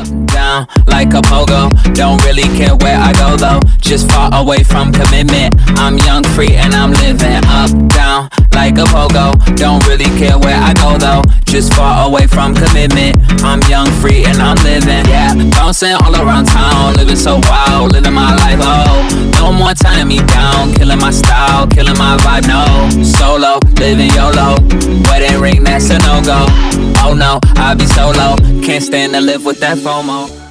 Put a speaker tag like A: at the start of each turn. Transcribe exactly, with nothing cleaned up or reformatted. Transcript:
A: down like a pogo. Don't really care where I go though, just far away from commitment. I'm young, free, and I'm living up, down like a pogo. Don't really care where I go though, just far away from commitment. I'm young, free, and I'm living, yeah. Bouncing all around town, living so wild, living my life, oh. No more tying me down, killing my style, killing my vibe, no. Solo, living YOLO, wedding ring, that's a no-go. Oh no, I be solo, can't stand to live with that FOMO.